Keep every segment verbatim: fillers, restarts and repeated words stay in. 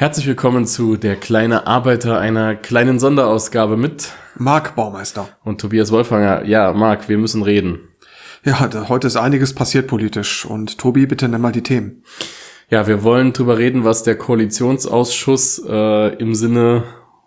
Herzlich willkommen zu Der kleine Arbeiter, einer kleinen Sonderausgabe mit Marc Baumeister und Tobias Wolfanger. Ja, Marc, wir müssen reden. Ja, da, heute ist einiges passiert politisch. Und Tobi, bitte nenn mal die Themen. Ja, wir wollen drüber reden, was der Koalitionsausschuss äh, im Sinne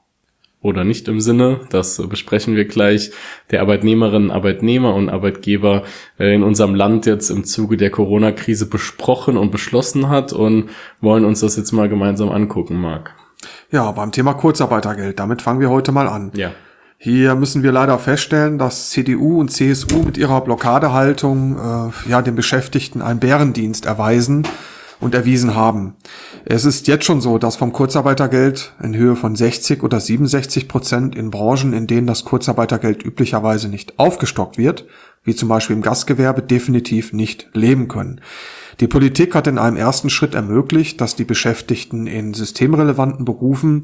oder nicht im Sinne, das besprechen wir gleich, der Arbeitnehmerinnen, Arbeitnehmer und Arbeitgeber äh, in unserem Land jetzt im Zuge der Corona-Krise besprochen und beschlossen hat und wollen uns das jetzt mal gemeinsam angucken, Marc. Ja, beim Thema Kurzarbeitergeld, damit fangen wir heute mal an. Ja. Hier müssen wir leider feststellen, dass C D U und C S U mit ihrer Blockadehaltung äh, ja den Beschäftigten einen Bärendienst erweisen und erwiesen haben. Es ist jetzt schon so, dass vom Kurzarbeitergeld in Höhe von sechzig oder siebenundsechzig Prozent in Branchen, in denen das Kurzarbeitergeld üblicherweise nicht aufgestockt wird, wie zum Beispiel im Gastgewerbe, definitiv nicht leben können. Die Politik hat in einem ersten Schritt ermöglicht, dass die Beschäftigten in systemrelevanten Berufen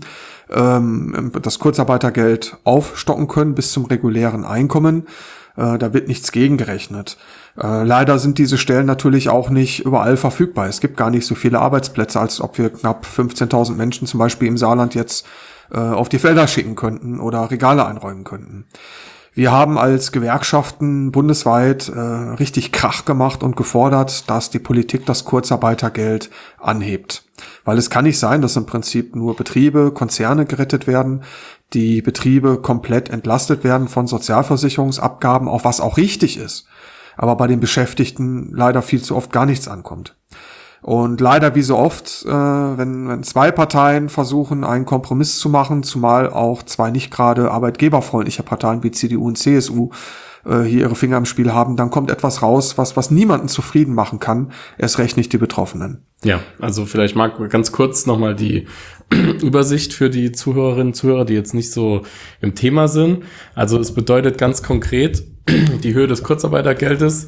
ähm, das Kurzarbeitergeld aufstocken können bis zum regulären Einkommen. Äh, da wird nichts gegengerechnet. Äh, leider sind diese Stellen natürlich auch nicht überall verfügbar. Es gibt gar nicht so viele Arbeitsplätze, als ob wir knapp fünfzehntausend Menschen zum Beispiel im Saarland jetzt äh, auf die Felder schicken könnten oder Regale einräumen könnten. Wir haben als Gewerkschaften bundesweit äh, richtig Krach gemacht und gefordert, dass die Politik das Kurzarbeitergeld anhebt. Weil es kann nicht sein, dass im Prinzip nur Betriebe, Konzerne gerettet werden, die Betriebe komplett entlastet werden von Sozialversicherungsabgaben, auch was auch richtig ist, aber bei den Beschäftigten leider viel zu oft gar nichts ankommt. Und leider wie so oft, äh, wenn, wenn zwei Parteien versuchen, einen Kompromiss zu machen, zumal auch zwei nicht gerade arbeitgeberfreundliche Parteien wie C D U und C S U äh, hier ihre Finger im Spiel haben, dann kommt etwas raus, was was niemanden zufrieden machen kann, erst recht nicht die Betroffenen. Ja, also vielleicht mag ganz kurz nochmal die Übersicht für die Zuhörerinnen und Zuhörer, die jetzt nicht so im Thema sind. Also es bedeutet ganz konkret, die Höhe des Kurzarbeitergeldes,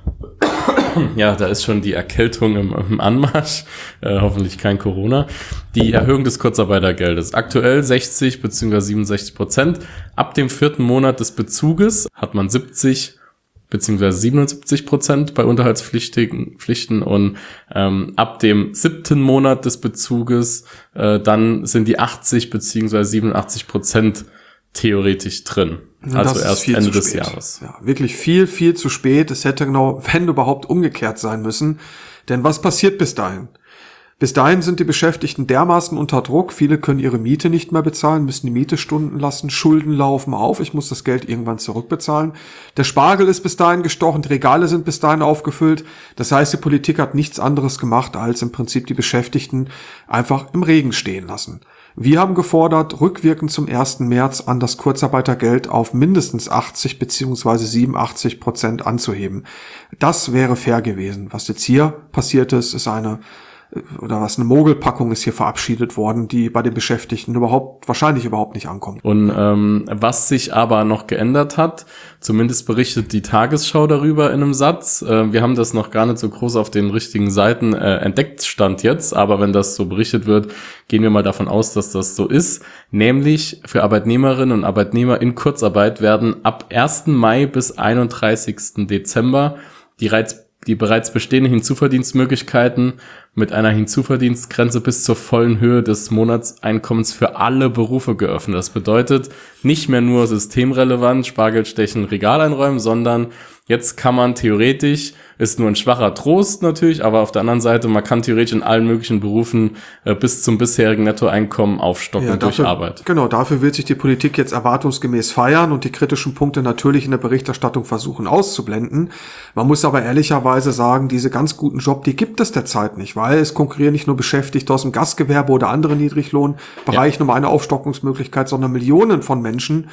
ja, da ist schon die Erkältung im, im Anmarsch, äh, hoffentlich kein Corona. Die Erhöhung des Kurzarbeitergeldes, aktuell sechzig bzw. siebenundsechzig Prozent. Ab dem vierten Monat des Bezuges hat man siebzig bzw. siebenundsiebzig Prozent bei Unterhaltspflichtigen Pflichten und ähm, ab dem siebten Monat des Bezuges äh, dann sind die achtzig bzw. siebenundachtzig Prozent theoretisch drin. Also erst Ende des Jahres. Ja, wirklich viel, viel zu spät. Es hätte genau, wenn überhaupt, umgekehrt sein müssen. Denn was passiert bis dahin? Bis dahin sind die Beschäftigten dermaßen unter Druck. Viele können ihre Miete nicht mehr bezahlen, müssen die Miete stunden lassen. Schulden laufen auf. Ich muss das Geld irgendwann zurückbezahlen. Der Spargel ist bis dahin gestochen. Die Regale sind bis dahin aufgefüllt. Das heißt, die Politik hat nichts anderes gemacht, als im Prinzip die Beschäftigten einfach im Regen stehen lassen. Wir haben gefordert, rückwirkend zum ersten März an das Kurzarbeitergeld auf mindestens achtzig bzw. siebenundachtzig Prozent anzuheben. Das wäre fair gewesen. Was jetzt hier passiert ist, ist eine oder was eine Mogelpackung ist hier verabschiedet worden, die bei den Beschäftigten überhaupt wahrscheinlich überhaupt nicht ankommt. Und ähm, was sich aber noch geändert hat, zumindest berichtet die Tagesschau darüber in einem Satz. Äh, wir haben das noch gar nicht so groß auf den richtigen Seiten äh, entdeckt, Stand jetzt, aber wenn das so berichtet wird, gehen wir mal davon aus, dass das so ist. Nämlich für Arbeitnehmerinnen und Arbeitnehmer in Kurzarbeit werden ab ersten Mai bis einunddreißigsten Dezember die Reiz die bereits bestehenden Hinzuverdienstmöglichkeiten mit einer Hinzuverdienstgrenze bis zur vollen Höhe des Monatseinkommens für alle Berufe geöffnet. Das bedeutet nicht mehr nur systemrelevant, Spargeld stechen, Regal einräumen, sondern jetzt kann man theoretisch, ist nur ein schwacher Trost natürlich, aber auf der anderen Seite, man kann theoretisch in allen möglichen Berufen äh, bis zum bisherigen Nettoeinkommen aufstocken ja, dafür, durch Arbeit. Genau, dafür wird sich die Politik jetzt erwartungsgemäß feiern und die kritischen Punkte natürlich in der Berichterstattung versuchen auszublenden. Man muss aber ehrlicherweise sagen, diese ganz guten Job, die gibt es derzeit nicht, weil es konkurrieren nicht nur Beschäftigte aus dem Gastgewerbe oder andere Niedriglohnbereiche ja. um eine Aufstockungsmöglichkeit, sondern Millionen von Menschen.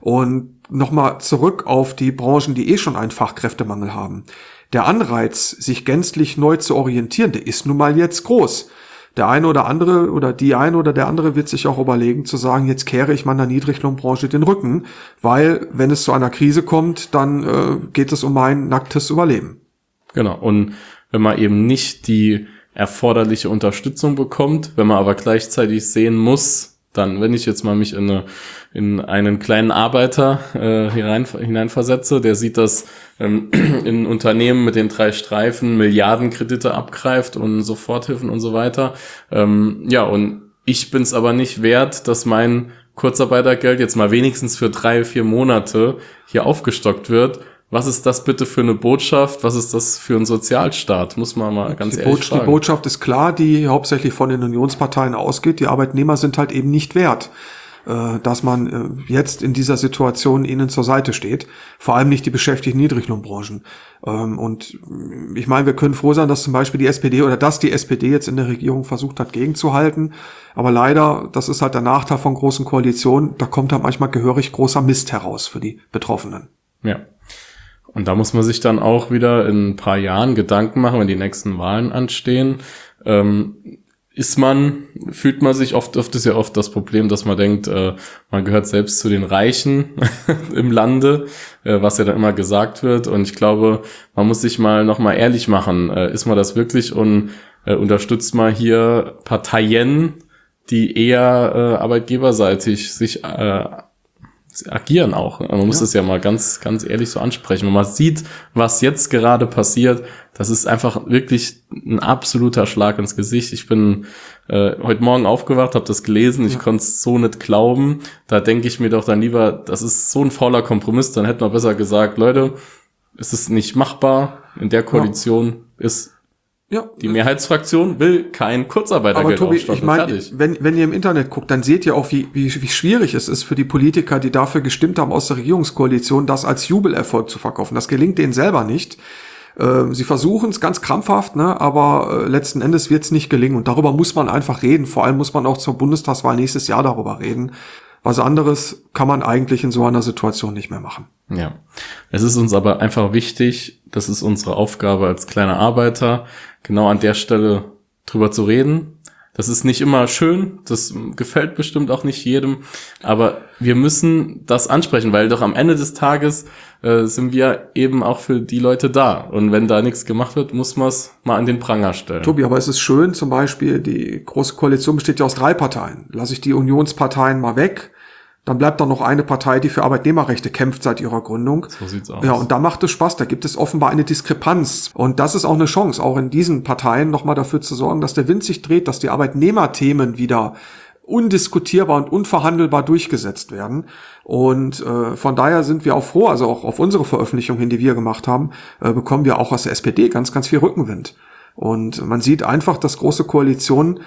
Und nochmal zurück auf die Branchen, die eh schon einen Fachkräftemangel haben. Der Anreiz, sich gänzlich neu zu orientieren, der ist nun mal jetzt groß. Der eine oder andere oder die eine oder der andere wird sich auch überlegen zu sagen, jetzt kehre ich meiner Niedriglohnbranche den Rücken, weil wenn es zu einer Krise kommt, dann äh, geht es um mein nacktes Überleben. Genau, und wenn man eben nicht die erforderliche Unterstützung bekommt, wenn man aber gleichzeitig sehen muss, dann, wenn ich jetzt mal mich in, eine, in einen kleinen Arbeiter äh, hinein, hineinversetze, der sieht, dass ähm, in Unternehmen mit den drei Streifen Milliardenkredite abgreift und Soforthilfen und so weiter. Ähm, ja, und ich bin's aber nicht wert, dass mein Kurzarbeitergeld jetzt mal wenigstens für drei, vier Monate hier aufgestockt wird. Was ist das bitte für eine Botschaft? Was ist das für ein Sozialstaat? Muss man mal ganz die ehrlich Bo- fragen. Die Botschaft ist klar, die hauptsächlich von den Unionsparteien ausgeht. Die Arbeitnehmer sind halt eben nicht wert, äh, dass man äh, jetzt in dieser Situation ihnen zur Seite steht. Vor allem nicht die Beschäftigten in Niedriglohnbranchen. Ähm, und ich meine, wir können froh sein, dass zum Beispiel die S P D oder dass die S P D jetzt in der Regierung versucht hat, gegenzuhalten. Aber leider, das ist halt der Nachteil von großen Koalitionen, da kommt halt manchmal gehörig großer Mist heraus für die Betroffenen. Ja. Und da muss man sich dann auch wieder in ein paar Jahren Gedanken machen, wenn die nächsten Wahlen anstehen. Ähm, ist man, fühlt man sich oft, oft ist ja oft das Problem, dass man denkt, äh, man gehört selbst zu den Reichen im Lande, äh, was ja dann immer gesagt wird. Und ich glaube, man muss sich mal nochmal ehrlich machen. Äh, ist man das wirklich und äh, unterstützt mal hier Parteien, die eher äh, arbeitgeberseitig sich äh, agieren auch. Man muss es ja. ja mal ganz, ganz ehrlich so ansprechen. Wenn man sieht, was jetzt gerade passiert, das ist einfach wirklich ein absoluter Schlag ins Gesicht. Ich bin äh, heute Morgen aufgewacht, habe das gelesen, ich ja. konnte es so nicht glauben. Da denke ich mir doch dann lieber, das ist so ein fauler Kompromiss, dann hätten wir besser gesagt, Leute, es ist nicht machbar, in der Koalition ja. ist Ja. Die Mehrheitsfraktion will kein Kurzarbeitergeld. Aber Tobi, ich meine, wenn, wenn ihr im Internet guckt, dann seht ihr auch, wie, wie, wie schwierig es ist für die Politiker, die dafür gestimmt haben aus der Regierungskoalition, das als Jubelerfolg zu verkaufen. Das gelingt denen selber nicht. Äh, sie versuchen es ganz krampfhaft, ne, aber äh, letzten Endes wird es nicht gelingen. Und darüber muss man einfach reden. Vor allem muss man auch zur Bundestagswahl nächstes Jahr darüber reden. Was anderes kann man eigentlich in so einer Situation nicht mehr machen. Ja, es ist uns aber einfach wichtig, das ist unsere Aufgabe als kleiner Arbeiter, genau an der Stelle drüber zu reden. Das ist nicht immer schön, das gefällt bestimmt auch nicht jedem, aber wir müssen das ansprechen, weil doch am Ende des Tages äh, sind wir eben auch für die Leute da. Und wenn da nichts gemacht wird, muss man es mal an den Pranger stellen. Tobi, aber es ist schön, zum Beispiel, die Große Koalition besteht ja aus drei Parteien. Lass ich die Unionsparteien mal weg, dann bleibt da noch eine Partei, die für Arbeitnehmerrechte kämpft seit ihrer Gründung. So sieht's aus. Ja, und da macht es Spaß. Da gibt es offenbar eine Diskrepanz. Und das ist auch eine Chance, auch in diesen Parteien nochmal dafür zu sorgen, dass der Wind sich dreht, dass die Arbeitnehmerthemen wieder undiskutierbar und unverhandelbar durchgesetzt werden. Und äh, von daher sind wir auch froh, also auch auf unsere Veröffentlichung hin, die wir gemacht haben, äh, bekommen wir auch aus der S P D ganz, ganz viel Rückenwind. Und man sieht einfach, dass große Koalitionen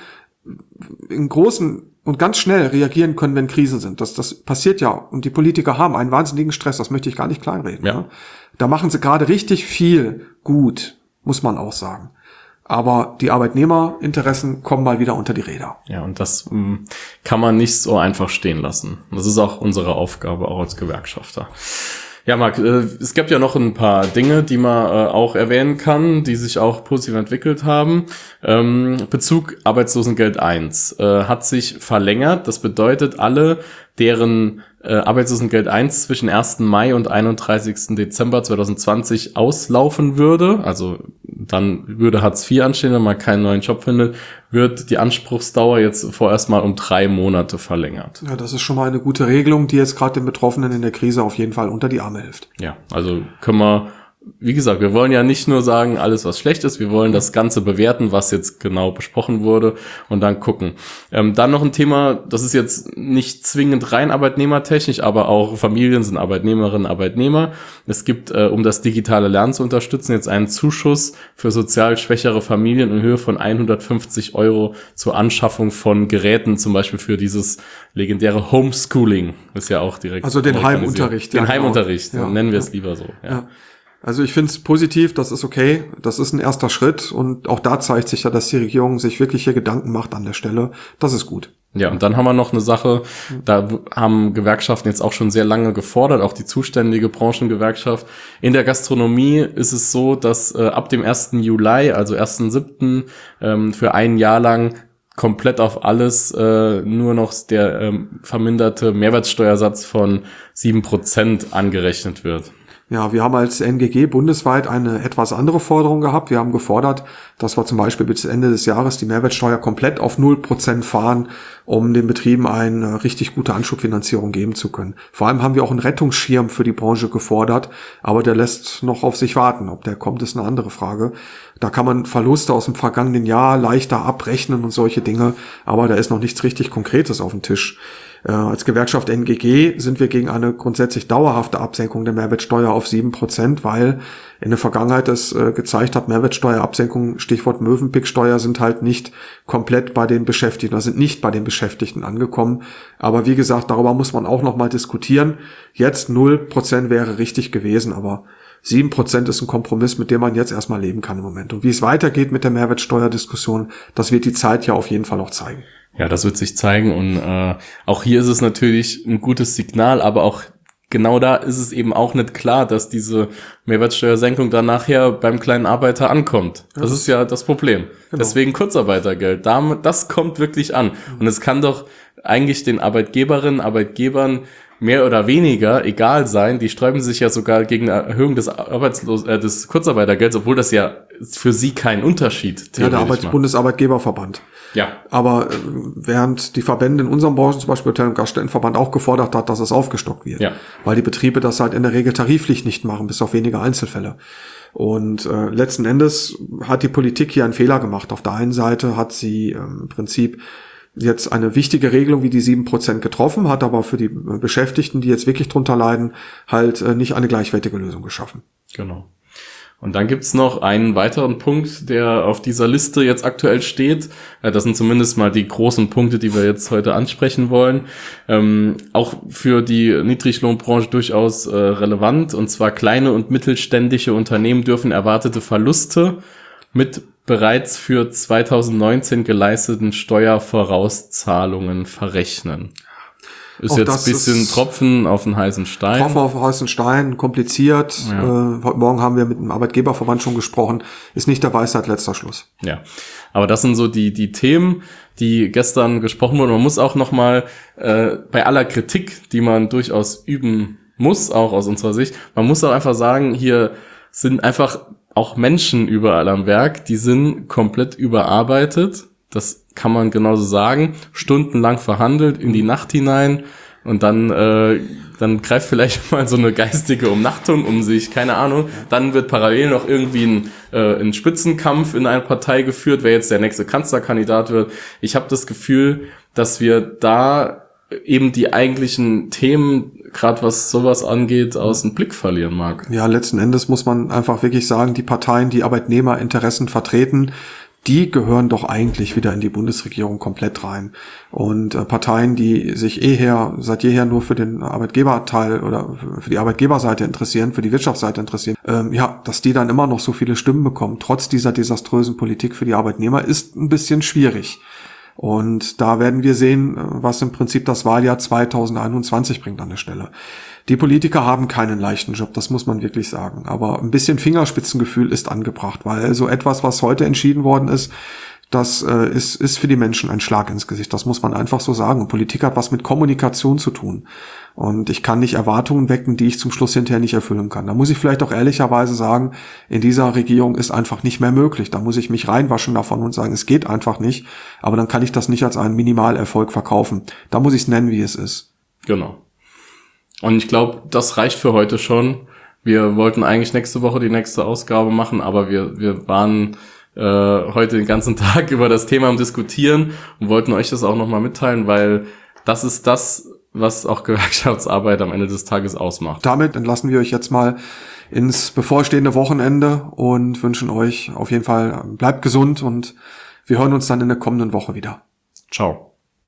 in großen und ganz schnell reagieren können, wenn Krisen sind. Das, das passiert ja. Und die Politiker haben einen wahnsinnigen Stress. Das möchte ich gar nicht kleinreden. Ja. Da machen sie gerade richtig viel gut, muss man auch sagen. Aber die Arbeitnehmerinteressen kommen mal wieder unter die Räder. Ja, und das mh, kann man nicht so einfach stehen lassen. Das ist auch unsere Aufgabe, auch als Gewerkschafter. Ja, Marc, äh, es gibt ja noch ein paar Dinge, die man äh, auch erwähnen kann, die sich auch positiv entwickelt haben. Ähm, Bezug Arbeitslosengeld eins äh, hat sich verlängert. Das bedeutet, alle, deren äh, Arbeitslosengeld eins zwischen ersten Mai und einunddreißigsten Dezember zweitausendzwanzig auslaufen würde, also dann würde Hartz vier anstehen, wenn man keinen neuen Job findet, wird die Anspruchsdauer jetzt vorerst mal um drei Monate verlängert. Ja, das ist schon mal eine gute Regelung, die jetzt gerade den Betroffenen in der Krise auf jeden Fall unter die Arme hilft. Ja, also können wir, wie gesagt, wir wollen ja nicht nur sagen, alles was schlecht ist, wir wollen das Ganze bewerten, was jetzt genau besprochen wurde und dann gucken. Ähm, dann noch ein Thema, das ist jetzt nicht zwingend rein arbeitnehmertechnisch, aber auch Familien sind Arbeitnehmerinnen, Arbeitnehmer. Es gibt, äh, um das digitale Lernen zu unterstützen, jetzt einen Zuschuss für sozial schwächere Familien in Höhe von hundertfünfzig Euro zur Anschaffung von Geräten, zum Beispiel für dieses legendäre Homeschooling, ist ja auch direkt. Also den Heimunterricht. Den ja, Heimunterricht, genau. nennen wir es ja. lieber so. Ja. ja. Also ich finde es positiv, das ist okay, das ist ein erster Schritt und auch da zeigt sich ja, dass die Regierung sich wirklich hier Gedanken macht an der Stelle. Das ist gut. Ja, und dann haben wir noch eine Sache, da haben Gewerkschaften jetzt auch schon sehr lange gefordert, auch die zuständige Branchengewerkschaft. In der Gastronomie ist es so, dass äh, ab dem ersten Juli, also ersten siebten ähm, für ein Jahr lang komplett auf alles äh, nur noch der ähm, verminderte Mehrwertsteuersatz von sieben Prozent angerechnet wird. Ja, wir haben als N G G bundesweit eine etwas andere Forderung gehabt. Wir haben gefordert, dass wir zum Beispiel bis Ende des Jahres die Mehrwertsteuer komplett auf null Prozent fahren, um den Betrieben eine richtig gute Anschubfinanzierung geben zu können. Vor allem haben wir auch einen Rettungsschirm für die Branche gefordert, aber der lässt noch auf sich warten. Ob der kommt, ist eine andere Frage. Da kann man Verluste aus dem vergangenen Jahr leichter abrechnen und solche Dinge, aber da ist noch nichts richtig Konkretes auf dem Tisch. Äh, als Gewerkschaft N G G sind wir gegen eine grundsätzlich dauerhafte Absenkung der Mehrwertsteuer auf sieben Prozent, weil in der Vergangenheit es äh, gezeigt hat, Mehrwertsteuerabsenkungen, Stichwort Mövenpicksteuer, sind halt nicht komplett bei den Beschäftigten, also sind nicht bei den Beschäftigten angekommen. Aber wie gesagt, darüber muss man auch nochmal diskutieren. Jetzt null Prozent wäre richtig gewesen, aber sieben Prozent ist ein Kompromiss, mit dem man jetzt erstmal leben kann im Moment. Und wie es weitergeht mit der Mehrwertsteuerdiskussion, das wird die Zeit ja auf jeden Fall auch zeigen. Ja, das wird sich zeigen und äh, auch hier ist es natürlich ein gutes Signal, aber auch genau da ist es eben auch nicht klar, dass diese Mehrwertsteuersenkung dann nachher beim kleinen Arbeiter ankommt. Das ja. ist ja das Problem. Genau. Deswegen Kurzarbeitergeld. Damit, das kommt wirklich an. Und es kann doch eigentlich den Arbeitgeberinnen, Arbeitgebern mehr oder weniger egal sein. Die sträuben sich ja sogar gegen eine Erhöhung des Arbeitslos äh, des Kurzarbeitergelds, obwohl das ja für sie keinen Unterschied ja, der Arbeits- Bundesarbeitgeberverband. Ja. Aber äh, während die Verbände in unserem Branchen, zum Beispiel Hotel- und Gaststättenverband, auch gefordert hat, dass es aufgestockt wird. Ja. Weil die Betriebe das halt in der Regel tariflich nicht machen, bis auf wenige Einzelfälle. Und äh, letzten Endes hat die Politik hier einen Fehler gemacht. Auf der einen Seite hat sie ähm, im Prinzip jetzt eine wichtige Regelung wie die sieben Prozent getroffen, hat aber für die Beschäftigten, die jetzt wirklich drunter leiden, halt äh, nicht eine gleichwertige Lösung geschaffen. Genau. Und dann gibt's noch einen weiteren Punkt, der auf dieser Liste jetzt aktuell steht. Das sind zumindest mal die großen Punkte, die wir jetzt heute ansprechen wollen. Ähm, auch für die Niedriglohnbranche durchaus äh, relevant. Und zwar kleine und mittelständische Unternehmen dürfen erwartete Verluste mit bereits für zweitausendneunzehn geleisteten Steuervorauszahlungen verrechnen. Ist auch jetzt ein bisschen ist Tropfen auf den heißen Stein. Tropfen auf den heißen Stein, kompliziert. Ja. Äh, heute Morgen haben wir mit dem Arbeitgeberverband schon gesprochen. Ist nicht der Weisheit letzter Schluss. Ja, aber das sind so die die Themen, die gestern gesprochen wurden. Man muss auch noch mal äh, bei aller Kritik, die man durchaus üben muss, auch aus unserer Sicht, man muss auch einfach sagen, hier sind einfach auch Menschen überall am Werk, die sind komplett überarbeitet. Das kann man genauso sagen. Stundenlang verhandelt, in die Nacht hinein und dann äh, dann greift vielleicht mal so eine geistige Umnachtung um sich, keine Ahnung. Dann wird parallel noch irgendwie ein, äh, ein Spitzenkampf in einer Partei geführt, wer jetzt der nächste Kanzlerkandidat wird. Ich habe das Gefühl, dass wir da eben die eigentlichen Themen, gerade was sowas angeht, aus dem Blick verlieren mag. Ja, letzten Endes muss man einfach wirklich sagen, die Parteien, die Arbeitnehmerinteressen vertreten, die gehören doch eigentlich wieder in die Bundesregierung komplett rein. Und äh, Parteien, die sich eher, seit jeher nur für den Arbeitgeberteil oder für die Arbeitgeberseite interessieren, für die Wirtschaftsseite interessieren, ähm, ja, dass die dann immer noch so viele Stimmen bekommen, trotz dieser desaströsen Politik für die Arbeitnehmer, ist ein bisschen schwierig. Und da werden wir sehen, was im Prinzip das Wahljahr zweitausendeinundzwanzig bringt an der Stelle. Die Politiker haben keinen leichten Job, das muss man wirklich sagen. Aber ein bisschen Fingerspitzengefühl ist angebracht, weil so etwas, was heute entschieden worden ist, das äh, ist, ist für die Menschen ein Schlag ins Gesicht. Das muss man einfach so sagen. Und Politik hat was mit Kommunikation zu tun. Und ich kann nicht Erwartungen wecken, die ich zum Schluss hinterher nicht erfüllen kann. Da muss ich vielleicht auch ehrlicherweise sagen, in dieser Regierung ist einfach nicht mehr möglich. Da muss ich mich reinwaschen davon und sagen, es geht einfach nicht. Aber dann kann ich das nicht als einen Minimalerfolg verkaufen. Da muss ich es nennen, wie es ist. Genau. Und ich glaube, das reicht für heute schon. Wir wollten eigentlich nächste Woche die nächste Ausgabe machen, aber wir, wir waren äh, heute den ganzen Tag über das Thema am Diskutieren und wollten euch das auch nochmal mitteilen, weil das ist das, was auch Gewerkschaftsarbeit am Ende des Tages ausmacht. Damit entlassen wir euch jetzt mal ins bevorstehende Wochenende und wünschen euch auf jeden Fall, bleibt gesund und wir hören uns dann in der kommenden Woche wieder. Ciao.